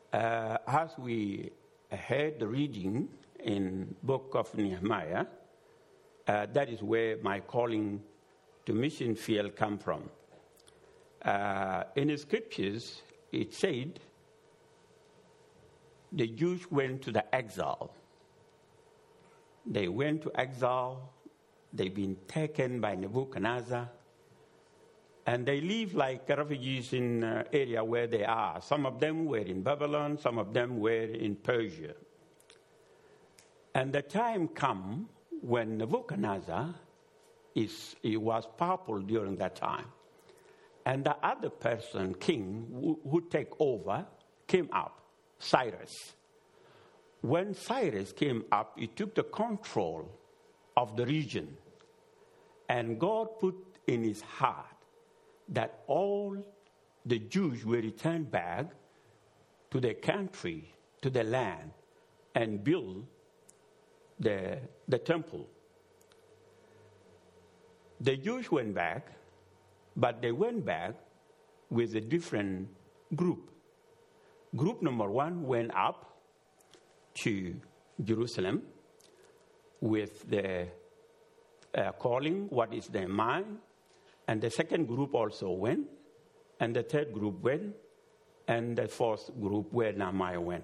As we heard the reading in book of Nehemiah, that is where my calling to mission field come from. In the scriptures, it said the Jews went to the exile. They went to exile. They've been taken by Nebuchadnezzar. And they live like refugees in area where they are. Some of them were in Babylon. Some of them were in Persia. And the time come when Nebuchadnezzar he was powerful during that time. And the other person, king, who take over, came up, Cyrus. When Cyrus came up, he took the control of the region. And God put in his heart that all the Jews will return back to their country, to the land, and build the temple. The Jews went back, but they went back with a different group. Group number one went up to Jerusalem with the calling, what is their mind. And the second group also went, and the third group went, and the fourth group where Nehemiah went.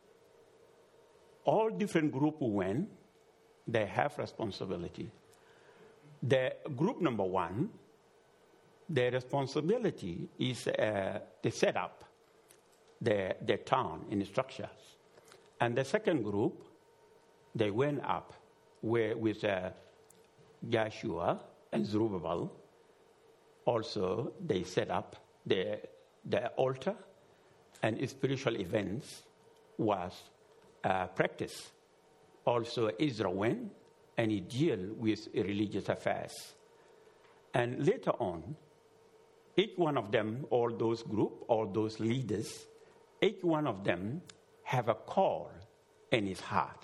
All different groups who went, they have responsibility. The group number one, their responsibility is to set up the town in structures. And the second group, they went up with Joshua and Zerubbabel. Also, they set up the altar, and spiritual events was practiced. Also, Israel went, and he dealt with religious affairs. And later on, each one of them, all those groups, all those leaders, each one of them have a call in his heart.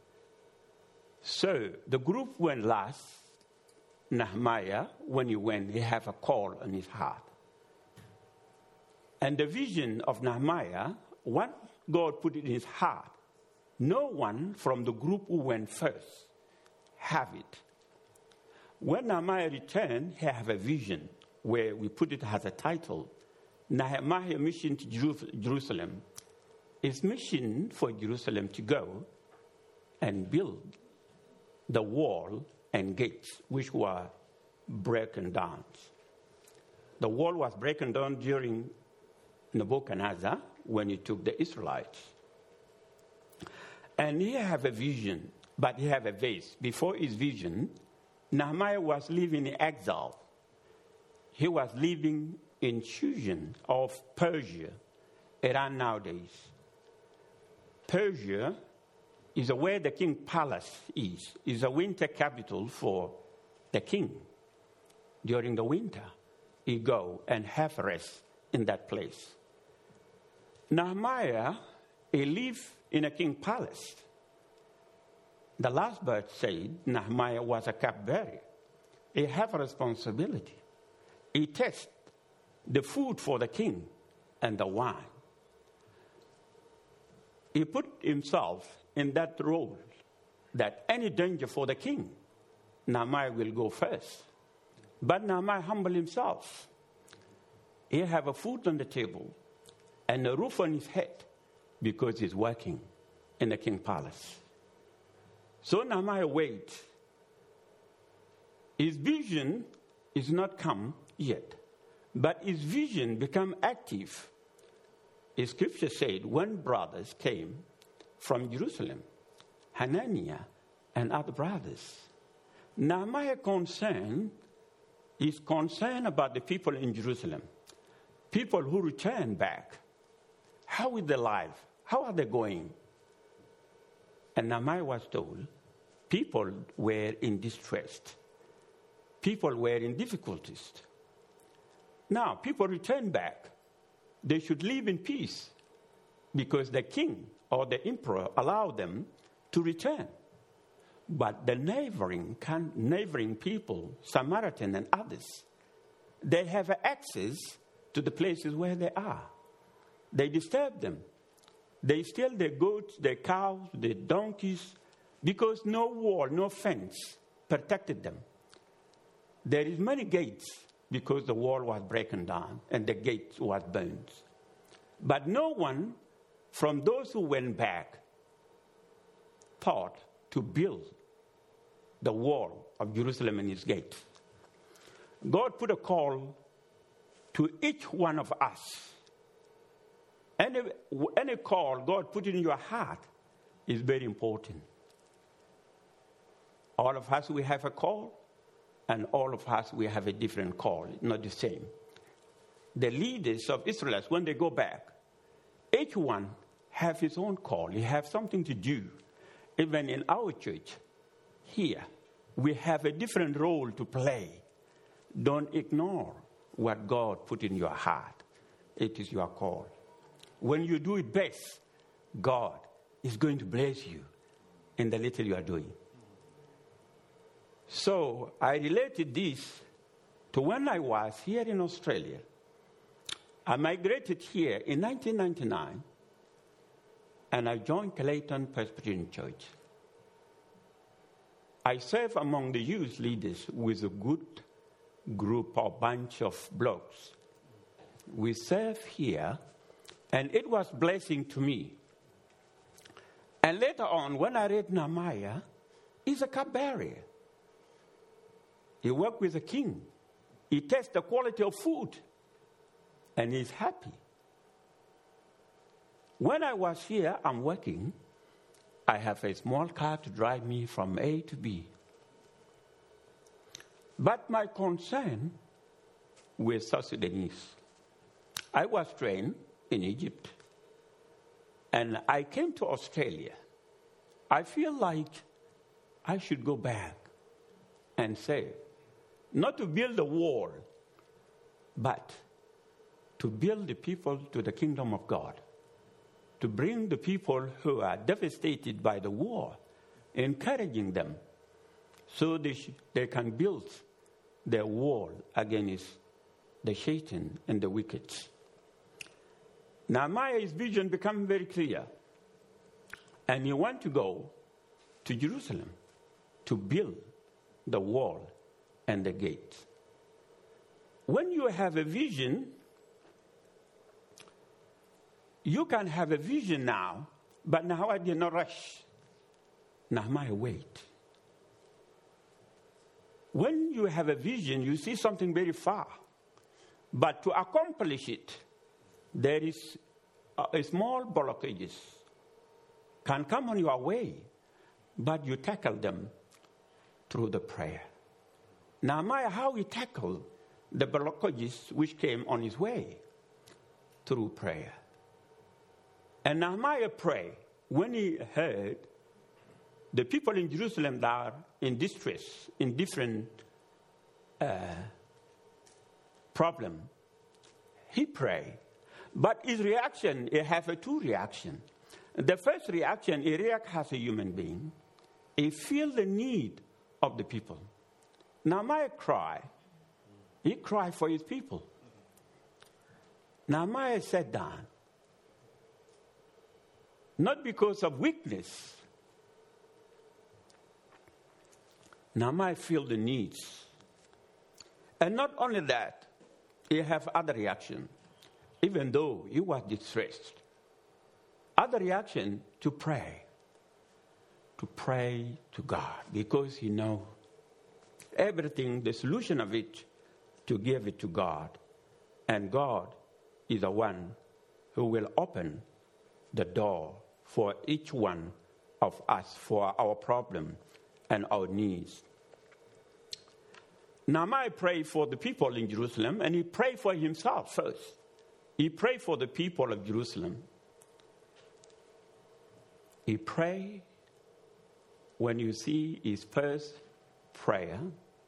So the group went last. Nehemiah, when he went, he have a call in his heart. And the vision of Nehemiah, what God put in his heart, no one from the group who went first have it. When Nehemiah returned, he have a vision where we put it as a title, Nehemiah mission to Jerusalem. His mission for Jerusalem to go and build the wall and gates, which were broken down. The wall was broken down during Nebuchadnezzar when he took the Israelites. And he have a vision, but he have a vase. Before his vision, Nehemiah was living in exile. He was living in Shushan of Persia, Iran nowadays. Persia is where the king's palace is a winter capital for the king. During the winter, he go and have rest in that place. Nehemiah, he lived in a king's palace. The last verse said Nehemiah was a cupbearer. He have a responsibility. He tastes the food for the king and the wine. He put himself in that role that any danger for the king, Nehemiah will go first. But Nehemiah humbled himself. He have a food on the table and a roof on his head because he's working in the king's palace. So Nehemiah waits. His vision is not come yet, but his vision become active. His scripture said when brothers came from Jerusalem, Hananiah and other brothers. Nehemiah is concerned about the people in Jerusalem, people who return back. How is their life? How are they going? And Nehemiah was told people were in distress. People were in difficulties. Now, people return back. They should live in peace because the king or the emperor allowed them to return. But the neighboring people, Samaritan and others, they have access to the places where they are. They disturb them. They steal the goats, the cows, the donkeys, because no wall, no fence protected them. There is many gates because the wall was broken down and the gate was burned. But no one from those who went back thought to build the wall of Jerusalem and its gates. God put a call to each one of us. Any call God put in your heart is very important. All of us, we have a call, and all of us, we have a different call, not the same. The leaders of Israel, when they go back, each one have his own call. He have something to do. Even in our church here, we have a different role to play. Don't ignore what God put in your heart. It is your call. When you do it best, God is going to bless you in the little you are doing. So I related this to when I was here in Australia. I migrated here in 1999, and I joined Clayton Presbyterian Church. I served among the youth leaders with a good group or bunch of blokes. We served here, and it was a blessing to me. And later on, when I read Nehemiah, he's a cupbearer. He worked with the king. He tests the quality of food, and he's happy. When I was here, I'm working. I have a small car to drive me from A to B. But my concern with South Sudanese, I was trained in Egypt, and I came to Australia. I feel like I should go back and say, not to build a wall, but to build the people to the kingdom of God, to bring the people who are devastated by the war, encouraging them so they can build their wall against the Satan and the wicked. Nehemiah's vision became very clear, and he wanted to go to Jerusalem to build the wall and the gate. When you have a vision, you can have a vision now, but Nehemiah did not rush. Nehemiah wait. When you have a vision, you see something very far. But to accomplish it, there is a small blockages can come on your way, but you tackle them through the prayer. Nehemiah, how he tackled the blockages which came on his way? Through prayer. And Nehemiah prayed when he heard the people in Jerusalem that are in distress, in different problem. He prayed. But his reaction, he has two reactions. The first reaction, he reacts as a human being. He feels the need of the people. Nehemiah cried. He cried for his people. Nehemiah sat down. Not because of weakness. Nehemiah feel the needs. And not only that, he have other reaction. Even though he was distressed. Other reaction to pray. To pray to God. Because he know everything, the solution of it, to give it to God. And God is the one who will open the door for each one of us, for our problem and our needs. Nehemiah prayed for the people in Jerusalem, and he prayed for himself first. He prayed for the people of Jerusalem. He prayed, when you see his first prayer,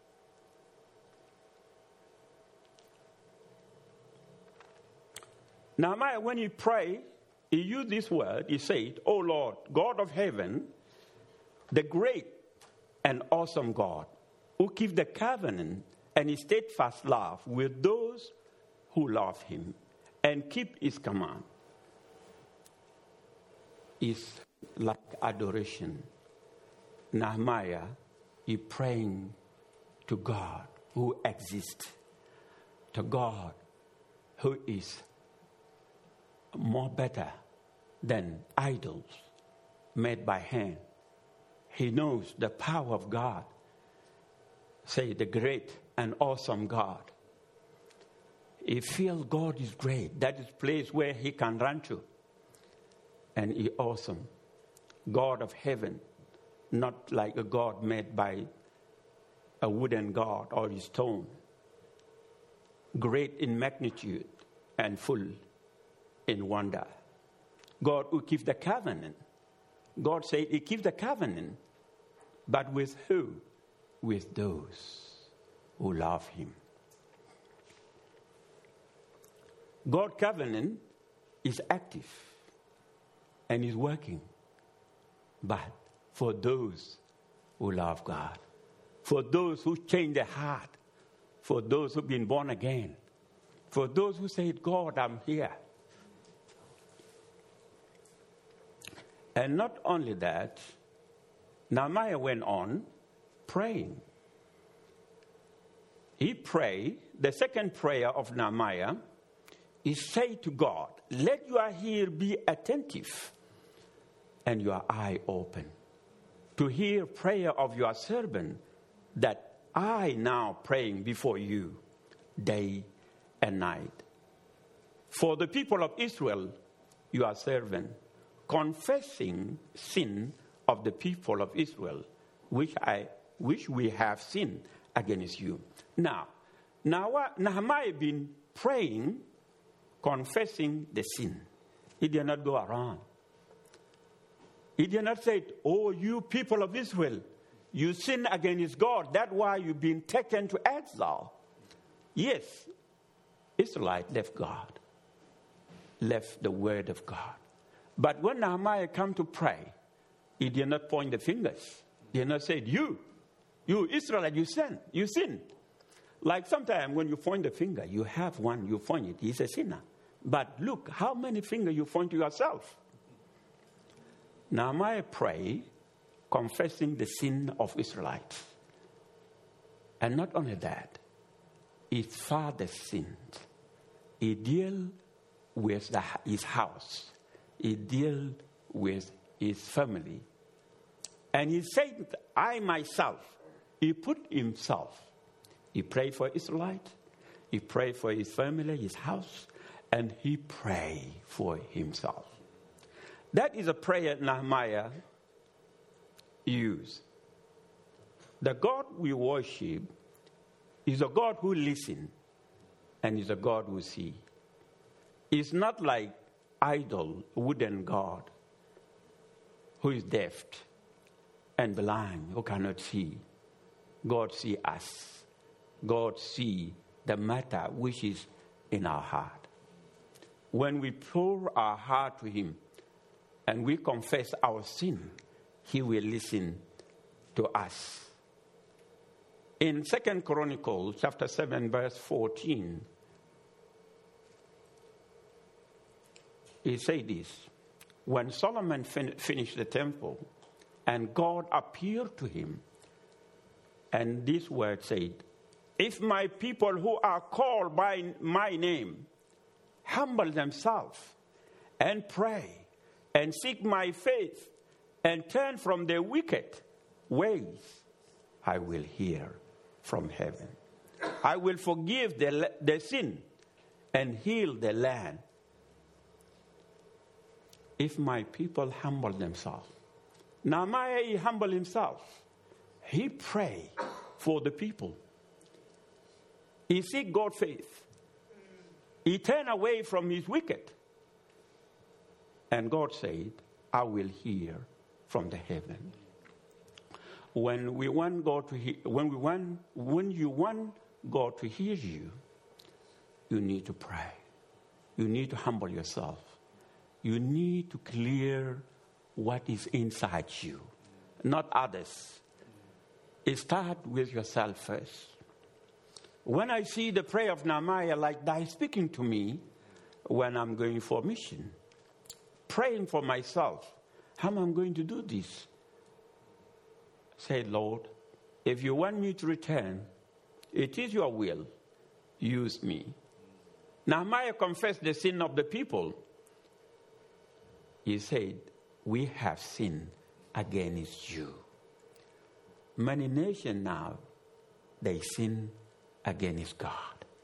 Nehemiah, when he prayed, he used this word. He said, "O Lord, God of heaven, the great and awesome God, who keeps the covenant and his steadfast love with those who love him and keep his command." is like adoration. Nehemiah is praying to God who exists, to God who is more better than idols made by hand. He knows the power of God. Say, the great and awesome God. He feels God is great. That is the place where he can run to. And he awesome. God of heaven. Not like a God made by a wooden god or a stone. Great in magnitude and full in wonder. God who keeps the covenant. God said he keeps the covenant. But with who? With those who love him. God's covenant is active and is working. But for those who love God, for those who change their heart, for those who've been born again, for those who say, God, I'm here. And not only that, Nehemiah went on praying. He prayed, the second prayer of Nehemiah is say to God, let your ear be attentive and your eye open to hear prayer of your servant that I now praying before you day and night. For the people of Israel, your servant, confessing sin of the people of Israel, which we have sinned against you. Now Nehemiah been praying, confessing the sin. He did not go around. He did not say, oh, you people of Israel, you sin against God. That's why you've been taken to exile. Yes, Israelites left God, left the word of God. But when Nehemiah come to pray, he did not point the fingers. He did not say, you Israelite, you sin. Like sometimes when you point the finger, you have one, you point it, he's a sinner. But look, how many fingers you point to yourself? Nehemiah pray, confessing the sin of Israelites. And not only that, his father sinned. He deal with his house. He deal with his family. And he said, I myself, he put himself. He prayed for Israelites. He prayed for his family, his house. And he prayed for himself. That is a prayer Nehemiah used. The God we worship is a God who listens and is a God who sees. It's not like idol, wooden God who is deaf and blind, who cannot see. God sees us. God sees the matter which is in our heart. When we pour our heart to him and we confess our sin, he will listen to us. In 2 Chronicles chapter 7 verse 14, he said this, when Solomon finished the temple and God appeared to him, and this word said, if my people who are called by my name humble themselves and pray and seek my face and turn from their wicked ways, I will hear from heaven. I will forgive their sin and heal the land. If my people humble themselves. Nehemiah, he humbled himself. He prayed for the people. He seek God's face. He turned away from his wicked. And God said, I will hear from the heaven. When we want God to hear, when you want God to hear you, you need to pray. You need to humble yourself. You need to clear what is inside you, not others. It starts with yourself first. When I see the prayer of Nehemiah like that speaking to me when I'm going for mission, praying for myself, How am I going to do this? Say, Lord, if you want me to return, it is your will. Use me. Nehemiah confessed the sin of the people. He said, we have sinned against you. Many nations now, they sin against God.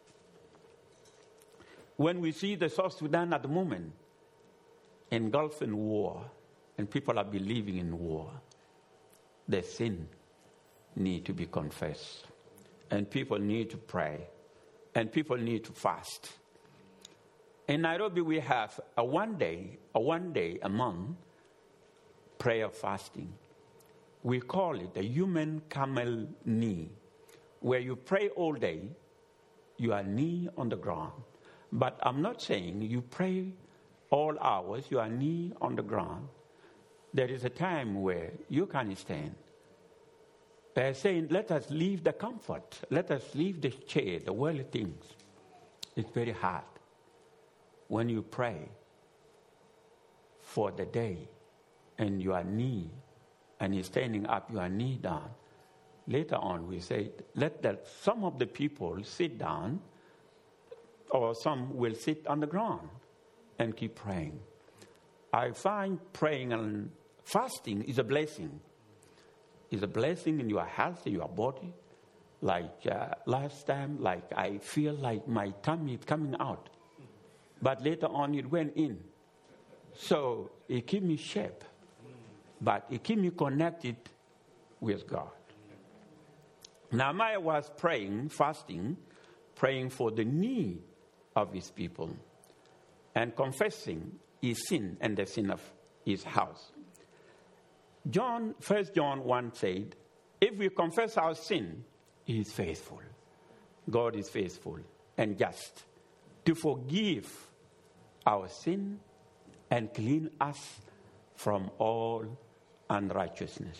When we see the South Sudan at the moment engulfed in war, and people are believing in war, the sin need to be confessed. And people need to pray. And people need to fast. In Nairobi, we have a one day a month prayer fasting. We call it the human camel knee, where you pray all day, your knee on the ground. But I'm not saying you pray all hours, your knee on the ground. There is a time where you can stand. They're saying, let us leave the comfort. Let us leave the chair, the worldly things. It's very hard when you pray for the day and your knee, and you're standing up, your knee down. Later on, we say, some of the people sit down, or some will sit on the ground and keep praying. I find praying and fasting is a blessing. It's a blessing in your health, in your body. Like last time, like I feel like my tummy is coming out. But later on, it went in. So it keeps me shape. But it keeps me connected with God. Nehemiah was praying, fasting, praying for the need of his people and confessing his sin and the sin of his house. 1 John 1 said, if we confess our sin, he is faithful. God is faithful and just to forgive our sin and clean us from all unrighteousness.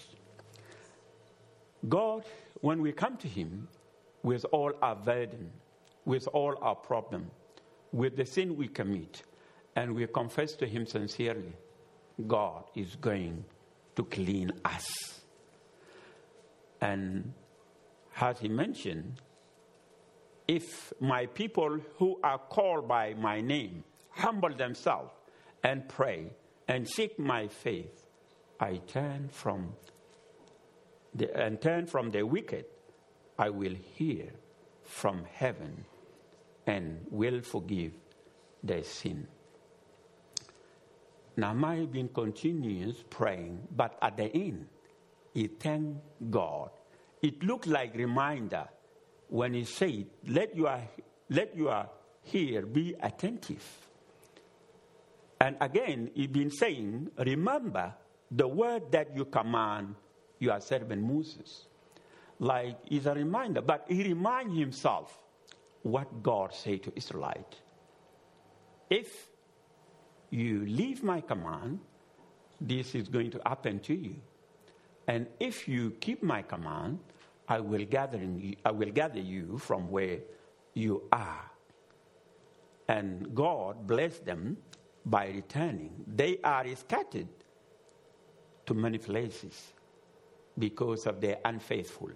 God, when we come to him with all our burden, with all our problem, with the sin we commit, and we confess to him sincerely, God is going to clean us. And as he mentioned, if my people who are called by my name humble themselves and pray and seek my faith, I turn from the wicked, I will hear from heaven and will forgive their sin. Nehemiah been continuous praying, but at the end, he thanked God. It looked like reminder when he said, let your ear be attentive. And again, he been saying, remember the word that you command your servant Moses. Like, it's a reminder, but he reminds himself what God said to Israelites. If you leave my command, this is going to happen to you. And if you keep my command, I will gather you from where you are. And God blessed them by returning. They are scattered to many places because of their unfaithful.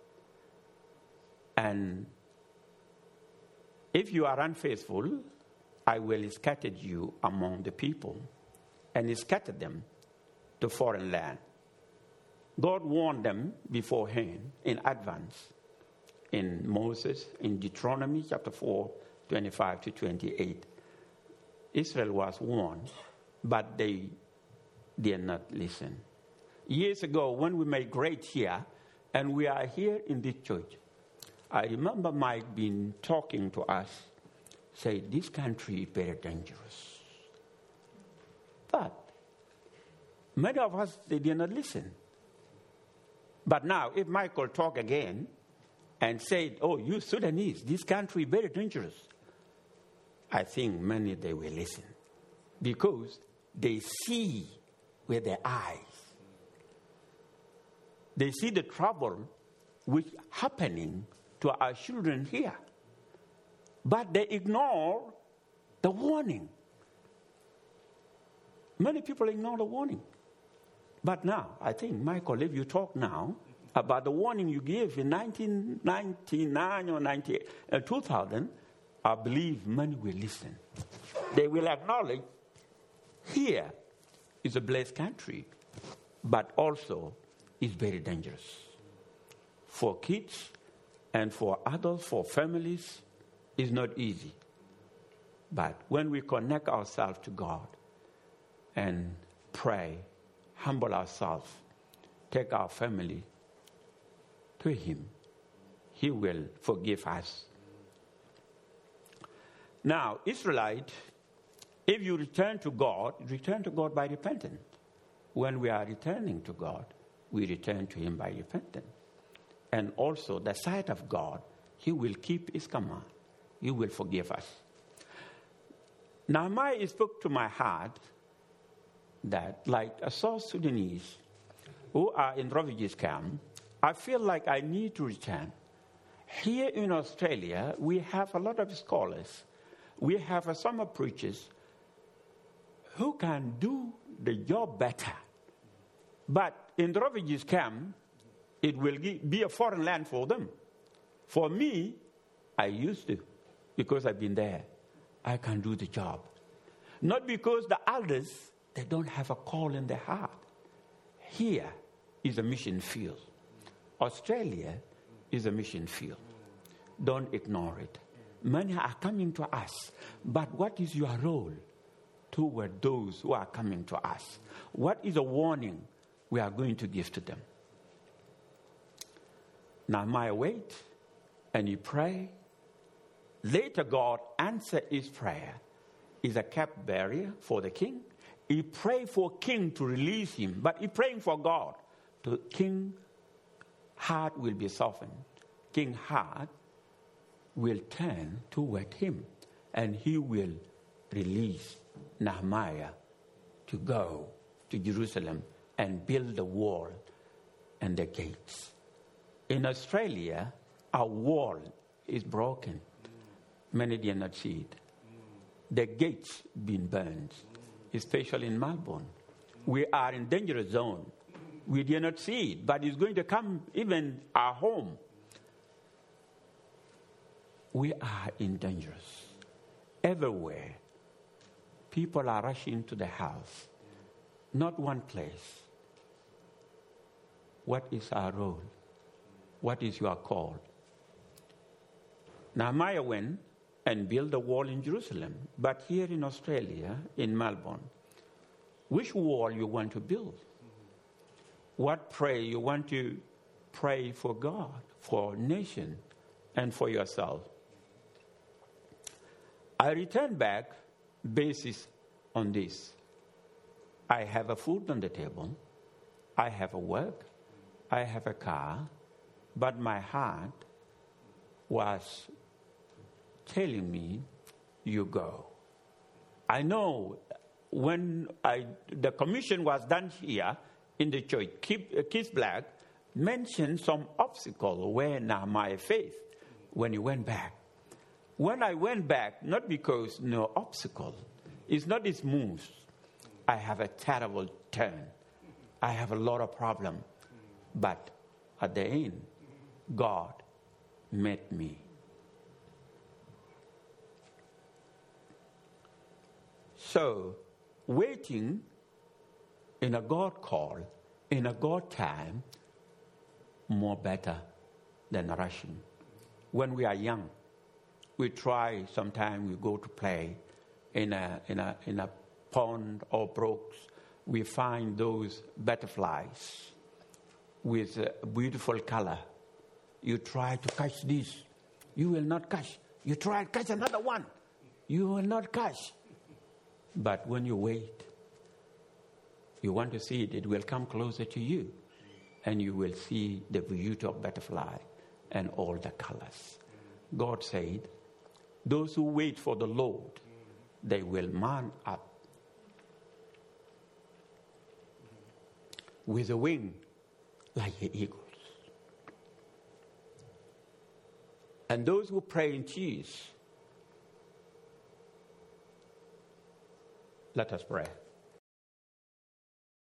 And if you are unfaithful, I will scatter you among the people and scatter them to foreign land. God warned them beforehand in advance in Moses, in Deuteronomy chapter 4, 25 to 28. Israel was warned, but they did not listen. Years ago, when we migrated here, and we are here in this church, I remember Mike being talking to us, say, this country is very dangerous. But many of us, they did not listen. But now, if Michael talk again and said, oh, you Sudanese, this country is very dangerous, I think many, they will listen. Because they see with their eyes. They see the trouble which happening to our children here. But they ignore the warning. Many people ignore the warning. But now, I think, Michael, if you talk now about the warning you gave in 1999 or 2000, I believe many will listen. They will acknowledge here is a blessed country, but also is very dangerous. For kids and for adults, for families, it's not easy. But when we connect ourselves to God and pray, humble ourselves, take our family to Him, He will forgive us. Now, Israelite, if you return to God by repentance. When we are returning to God, we return to Him by repentance. And also, the sight of God, He will keep His command. He will forgive us. Nehemiah spoke to my heart that, like a South Sudanese who are in refugees camp, I feel like I need to return. Here in Australia, we have a lot of scholars. We have some preachers who can do the job better. But in the refugees camp, it will be a foreign land for them. For me, I used to, because I've been there. I can do the job. Not because the elders, they don't have a call in their heart. Here is a mission field. Australia is a mission field. Don't ignore it. Many are coming to us. But what is your role toward those who are coming to us? What is a warning we are going to give to them? Nehemiah wait and he pray. Later God answered his prayer. Is a cupbearer for the king. He prayed for king to release him, but he praying for God. The king heart will be softened. King heart will turn toward him, and he will release Nehemiah to go to Jerusalem and build the wall and the gates. In Australia, our wall is broken. Many did not see it. The gates been burned, especially in Melbourne. We are in dangerous zone. We did not see it, but it's going to come even our home. We are in dangerous. Everywhere, people are rushing to the house. Not one place. What is our role? What is your call? Nehemiah went and built a wall in Jerusalem. But here in Australia, in Melbourne, which wall you want to build? What prayer you want to pray for God, for nation, and for yourself? I return back basis on this. I have a food on the table. I have a work. I have a car. But my heart was telling me, you go. I know when the commission was done here in the church, Keith Black mentioned some obstacle where Nehemiah faced when he went back. When I went back, not because no obstacle, it's not his moves. I have a terrible turn. I have a lot of problem. But at the end, God met me. So, waiting in a God call, in a God time, more better than rushing. When we are young, we try, sometimes we go to play in a pond or brooks. We find those butterflies with a beautiful color. You try to catch this. You will not catch. You try to catch another one. You will not catch. But when you wait, you want to see it, it will come closer to you. And you will see the beauty of butterfly and all the colors. God said, those who wait for the Lord, they will mount up with a wing like the eagles. And those who pray in tears, let us pray.